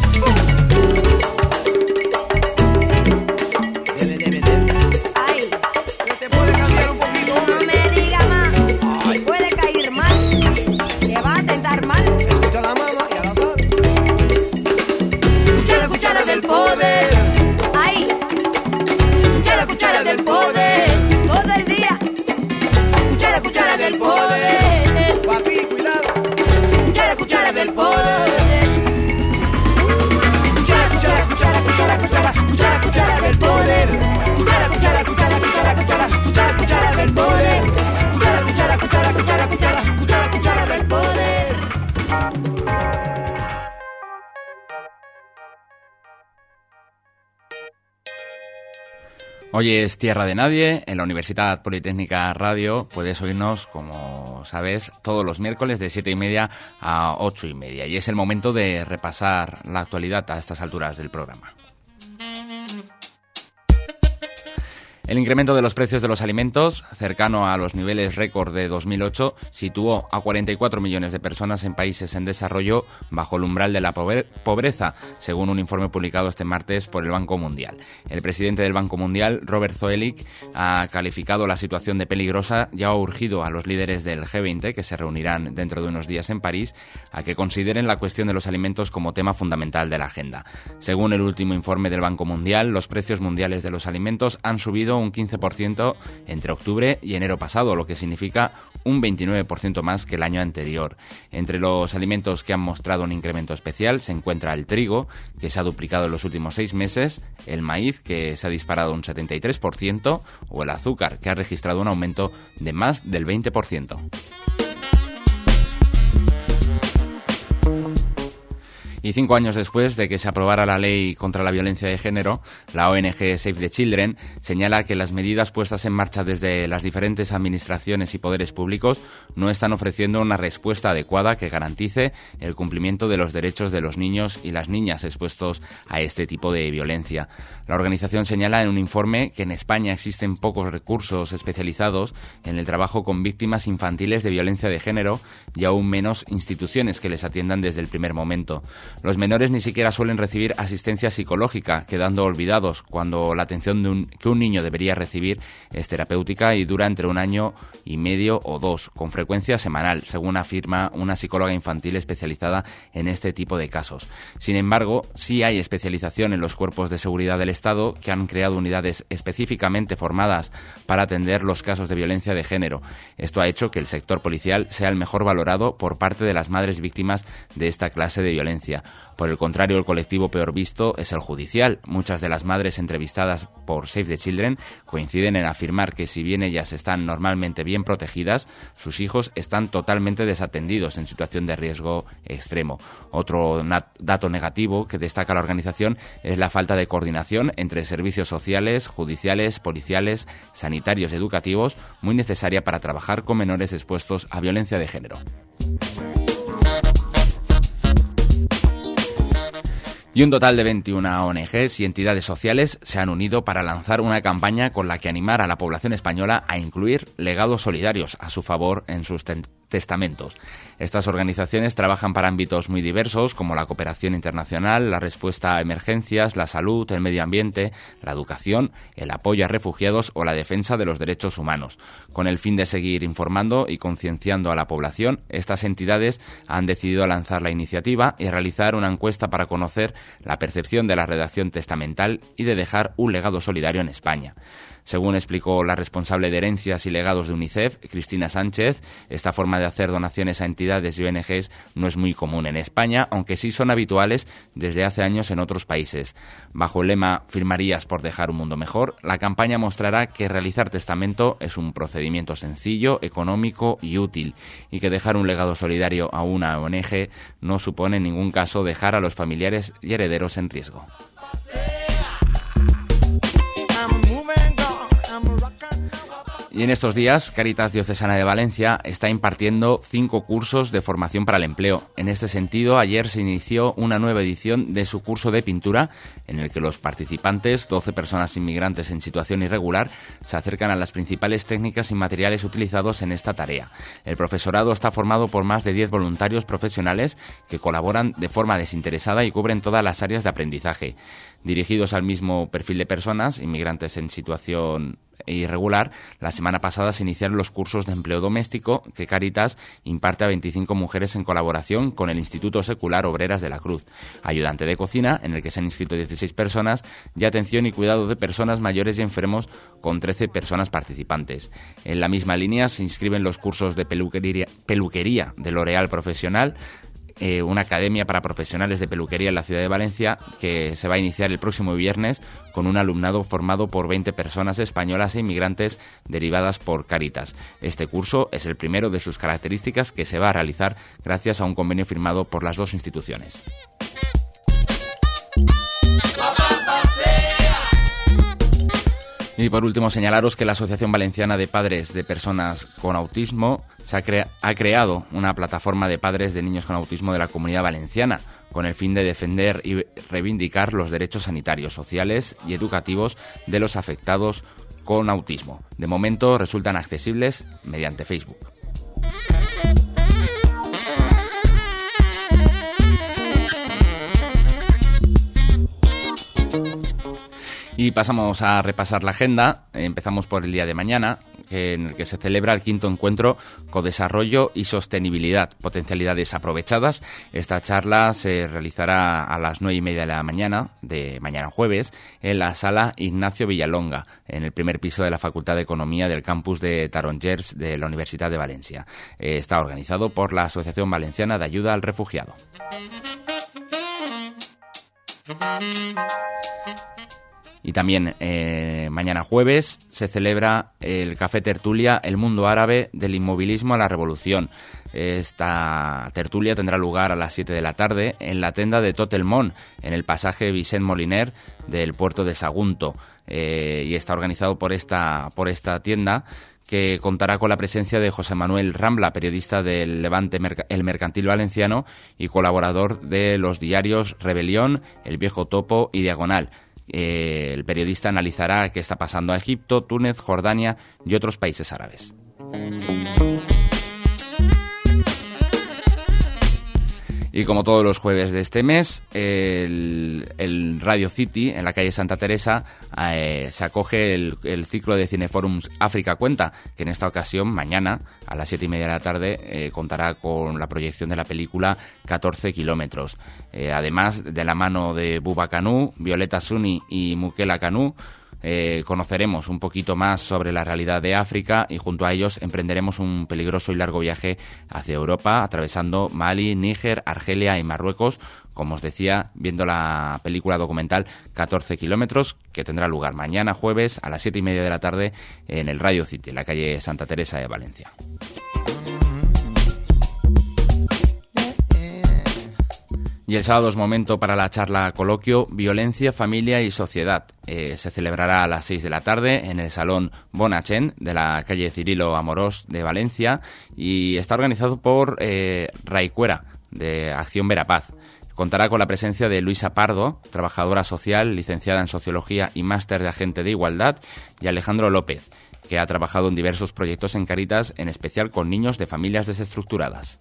Deme, deme, deme. Ay, ¿Qué te puede cambiar un poquito, no hombre? me diga más. Puede caer mal. Le va a tentar mal. Escucha la mamá, ya la sabes. Cuchara, cuchara del poder. Ay, cuchara, cuchara del poder. Todo el día. Cuchara, cuchara del poder. Papi, cuidado. Cuchara, cuchara del poder. Cuchara, cuchara, cuchara, cuchara, cuchara, cuchara, cuchara del poder. Cuchara, cuchara, cuchara, cuchara, cuchara, cuchara, cuchara del poder. Cuchara, cuchara, cuchara, cuchara, cuchara, cuchara, cuchara del poder. Hoy es Tierra de Nadie, en la Universidad Politécnica Radio puedes oírnos, como sabes, todos los miércoles de siete y media a ocho y media. Y es el momento de repasar la actualidad a estas alturas del programa. El incremento de los precios de los alimentos, cercano a los niveles récord de dos mil ocho, situó a cuarenta y cuatro millones de personas en países en desarrollo bajo el umbral de la pobreza, según un informe publicado este martes por el Banco Mundial. El presidente del Banco Mundial, Robert Zoellick, ha calificado la situación de peligrosa y ha urgido a los líderes del G veinte, que se reunirán dentro de unos días en París, a que consideren la cuestión de los alimentos como tema fundamental de la agenda. Según el último informe del Banco Mundial, los precios mundiales de los alimentos han subido un quince por ciento entre octubre y enero pasado, lo que significa un veintinueve por ciento más que el año anterior. Entre los alimentos que han mostrado un incremento especial se encuentra el trigo, que se ha duplicado en los últimos seis meses, el maíz, que se ha disparado un setenta y tres por ciento, o el azúcar, que ha registrado un aumento de más del veinte por ciento. Y cinco años después de que se aprobara la ley contra la violencia de género, la O N G Save the Children señala que las medidas puestas en marcha desde las diferentes administraciones y poderes públicos no están ofreciendo una respuesta adecuada que garantice el cumplimiento de los derechos de los niños y las niñas expuestos a este tipo de violencia. La organización señala en un informe que en España existen pocos recursos especializados en el trabajo con víctimas infantiles de violencia de género y aún menos instituciones que les atiendan desde el primer momento. Los menores ni siquiera suelen recibir asistencia psicológica, quedando olvidados cuando la atención de un, que un niño debería recibir es terapéutica y dura entre un año y medio o dos, con frecuencia semanal, según afirma una psicóloga infantil especializada en este tipo de casos. Sin embargo, sí hay especialización en los cuerpos de seguridad del Estado, que han creado unidades específicamente formadas para atender los casos de violencia de género. Esto ha hecho que el sector policial sea el mejor valorado por parte de las madres víctimas de esta clase de violencia. Por el contrario, el colectivo peor visto es el judicial. Muchas de las madres entrevistadas por Save the Children coinciden en afirmar que si bien ellas están normalmente bien protegidas, sus hijos están totalmente desatendidos en situación de riesgo extremo. Otro nat- dato negativo que destaca la organización es la falta de coordinación entre servicios sociales, judiciales, policiales, sanitarios y educativos, muy necesaria para trabajar con menores expuestos a violencia de género. Y un total de veintiuna O N Ges y entidades sociales se han unido para lanzar una campaña con la que animar a la población española a incluir legados solidarios a su favor en sus ten- testamentos. Estas organizaciones trabajan para ámbitos muy diversos, como la cooperación internacional, la respuesta a emergencias, la salud, el medio ambiente, la educación, el apoyo a refugiados o la defensa de los derechos humanos. Con el fin de seguir informando y concienciando a la población, estas entidades han decidido lanzar la iniciativa y realizar una encuesta para conocer la percepción de la redacción testamental y de dejar un legado solidario en España. Según explicó la responsable de herencias y legados de UNICEF, Cristina Sánchez, esta forma de hacer donaciones a entidades y O N Ges no es muy común en España, aunque sí son habituales desde hace años en otros países. Bajo el lema «Firmarías por dejar un mundo mejor», la campaña mostrará que realizar testamento es un procedimiento sencillo, económico y útil, y que dejar un legado solidario a una O N Ge no supone en ningún caso dejar a los familiares y herederos en riesgo. Y en estos días, Cáritas Diocesana de Valencia está impartiendo cinco cursos de formación para el empleo. En este sentido, ayer se inició una nueva edición de su curso de pintura, en el que los participantes, doce personas inmigrantes en situación irregular, se acercan a las principales técnicas y materiales utilizados en esta tarea. El profesorado está formado por más de diez voluntarios profesionales que colaboran de forma desinteresada y cubren todas las áreas de aprendizaje. Dirigidos al mismo perfil de personas, inmigrantes en situación irregular, la semana pasada se iniciaron los cursos de empleo doméstico que Cáritas imparte a veinticinco mujeres en colaboración con el Instituto Secular Obreras de la Cruz, ayudante de cocina, en el que se han inscrito dieciséis personas, y atención y cuidado de personas mayores y enfermos, con trece personas participantes. En la misma línea se inscriben los cursos de peluquería, peluquería de L'Oréal Profesional, Eh, una academia para profesionales de peluquería en la ciudad de Valencia, que se va a iniciar el próximo viernes con un alumnado formado por veinte personas españolas e inmigrantes derivadas por Cáritas. Este curso es el primero de sus características que se va a realizar gracias a un convenio firmado por las dos instituciones. Y por último, señalaros que la Asociación Valenciana de Padres de Personas con Autismo se ha, crea- ha creado una plataforma de padres de niños con autismo de la Comunidad Valenciana, con el fin de defender y reivindicar los derechos sanitarios, sociales y educativos de los afectados con autismo. De momento resultan accesibles mediante Facebook. Y pasamos a repasar la agenda. Empezamos por el día de mañana, en el que se celebra el quinto encuentro Codesarrollo y Sostenibilidad, potencialidades aprovechadas. Esta charla se realizará a las nueve y media de la mañana, de mañana jueves, en la sala Ignacio Villalonga, en el primer piso de la Facultad de Economía del campus de Tarongers de la Universidad de Valencia. Está organizado por la Asociación Valenciana de Ayuda al Refugiado. Y también eh, mañana jueves se celebra el Café Tertulia El Mundo Árabe del Inmovilismo a la Revolución. Esta tertulia tendrá lugar a las siete de la tarde en la tenda de Totelmont, en el pasaje Vicent Moliner del puerto de Sagunto. Eh, y está organizado por esta, por esta tienda, que contará con la presencia de José Manuel Rambla, periodista del Levante El Mercantil Valenciano y colaborador de los diarios Rebelión, El Viejo Topo y Diagonal. Eh, el periodista analizará qué está pasando a Egipto, Túnez, Jordania y otros países árabes. Y como todos los jueves de este mes, el, el Radio City, en la calle Santa Teresa, eh, se acoge el, el ciclo de Cineforums África Cuenta, que en esta ocasión, mañana, a las siete y media de la tarde, eh, contará con la proyección de la película catorce kilómetros. Eh, además, de la mano de Buba Kanú, Violeta Suni y Mukela Kanú, Eh, conoceremos un poquito más sobre la realidad de África y junto a ellos emprenderemos un peligroso y largo viaje hacia Europa, atravesando Mali, Níger, Argelia y Marruecos, como os decía, viendo la película documental catorce kilómetros, que tendrá lugar mañana jueves a las siete y media de la tarde en el Radio City, en la calle Santa Teresa de Valencia. Y el sábado es momento para la charla coloquio Violencia, Familia y Sociedad. Eh, se celebrará a las seis de la tarde en el Salón Bonachen de la calle Cirilo Amorós de Valencia y está organizado por eh, Raicuera, de Acción Verapaz. Contará con la presencia de Luisa Pardo, trabajadora social, licenciada en Sociología y máster de Agente de Igualdad, y Alejandro López, que ha trabajado en diversos proyectos en Cáritas, en especial con niños de familias desestructuradas.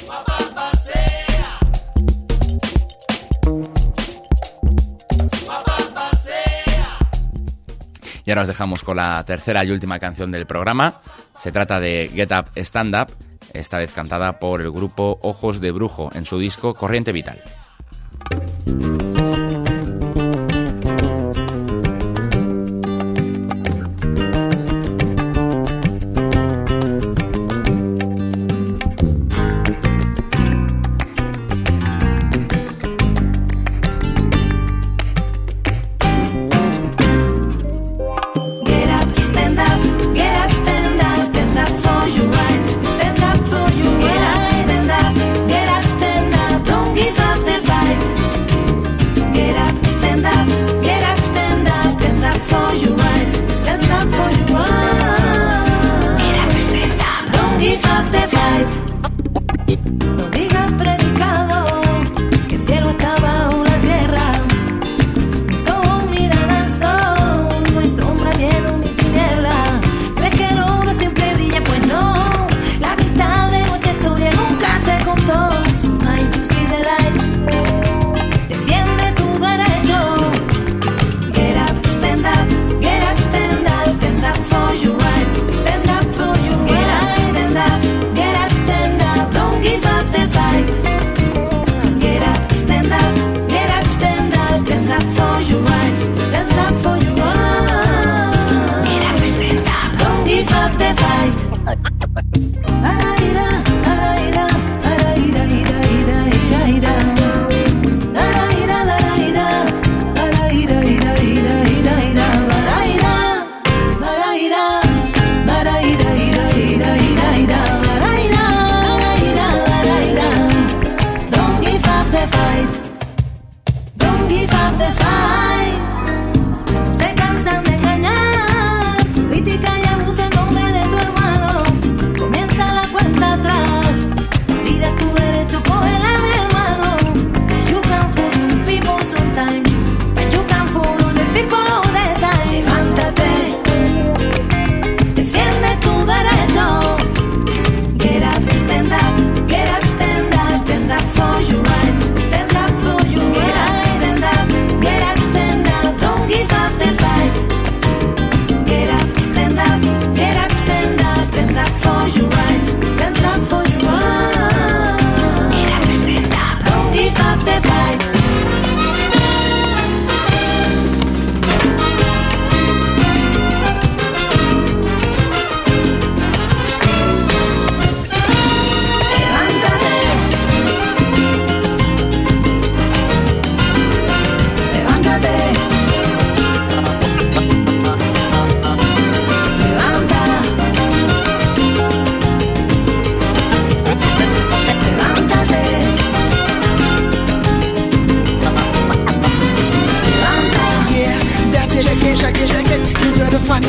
Y ahora os dejamos con la tercera y última canción del programa. Se trata de Get Up, Stand Up, esta vez cantada por el grupo Ojos de Brujo en su disco Corriente Vital.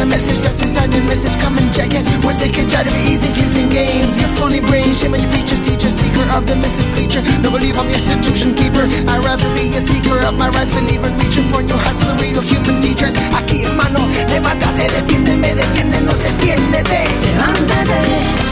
the message that's inside the message, come and check it. Once they can try to be easy, chasing games. Your phony brain, shame on your preacher, teacher, speaker of the mystic creature. No believe I'm the institution keeper. I'd rather be a seeker of my rights, believer in reaching for new heights for the real human teachers. Aquí hermano, levántate, defiéndeme, defiéndenos, defiéndete. Levántate.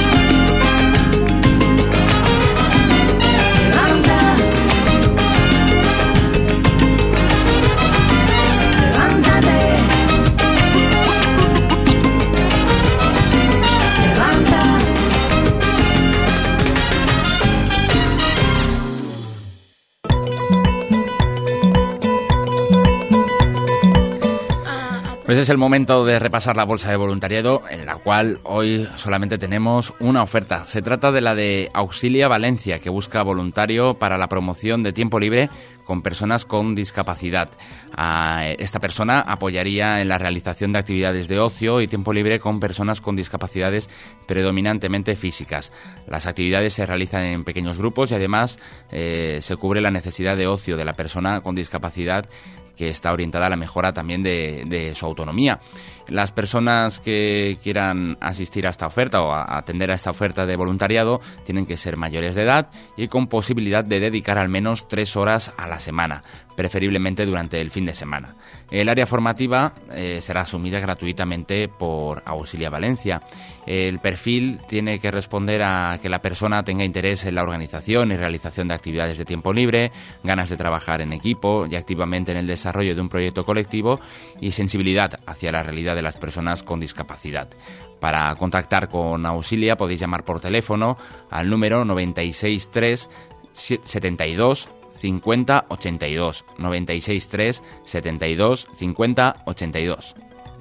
Pues es el momento de repasar la bolsa de voluntariado, en la cual hoy solamente tenemos una oferta. Se trata de la de Auxilia Valencia, que busca voluntario para la promoción de tiempo libre con personas con discapacidad. Esta persona apoyaría en la realización de actividades de ocio y tiempo libre con personas con discapacidades predominantemente físicas. Las actividades se realizan en pequeños grupos y además eh, se cubre la necesidad de ocio de la persona con discapacidad, que está orientada a la mejora también de, de su autonomía. Las personas que quieran asistir a esta oferta o a atender a esta oferta de voluntariado tienen que ser mayores de edad y con posibilidad de dedicar al menos tres horas a la semana, preferiblemente durante el fin de semana. El área formativa eh, será asumida gratuitamente por Auxilia Valencia. El perfil tiene que responder a que la persona tenga interés en la organización y realización de actividades de tiempo libre, ganas de trabajar en equipo y activamente en el desarrollo de un proyecto colectivo y sensibilidad hacia la realidad de las personas con discapacidad. Para contactar con Auxilia podéis llamar por teléfono al número noventa y seis tres setenta y dos cincuenta ochenta y dos, noventa y seis tres setenta y dos cincuenta ochenta y dos.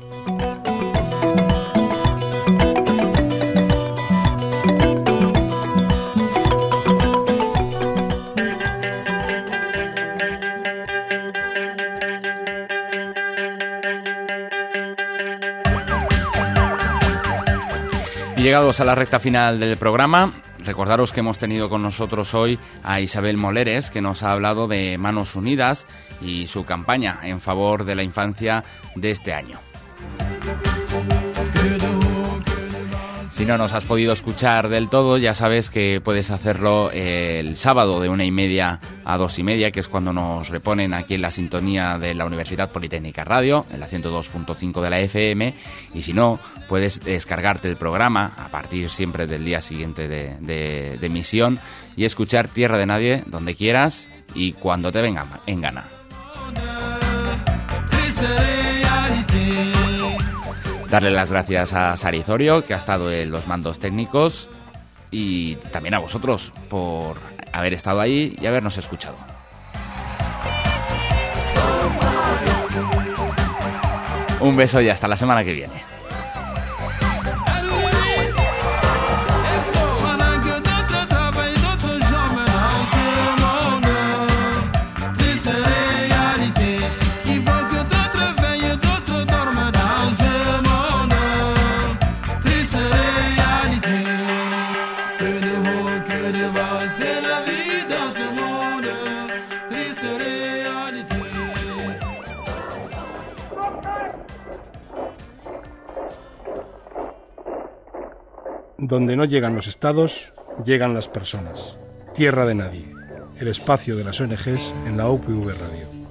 Y llegados a la recta final del programa, recordaros que hemos tenido con nosotros hoy a Isabel Moleres, que nos ha hablado de Manos Unidas y su campaña en favor de la infancia de este año. Si no nos has podido escuchar del todo, ya sabes que puedes hacerlo el sábado de una y media a dos y media, que es cuando nos reponen aquí en la sintonía de la Universidad Politécnica Radio, en la ciento dos punto cinco de la F M, y si no, puedes descargarte el programa a partir siempre del día siguiente de, de, de emisión y escuchar Tierra de Nadie donde quieras y cuando te venga en gana. Darle las gracias a Sari Zorio, que ha estado en los mandos técnicos, y también a vosotros por haber estado ahí y habernos escuchado. Un beso y hasta la semana que viene. Donde no llegan los estados, llegan las personas. Tierra de Nadie, el espacio de las O N Ges en la U P V Radio.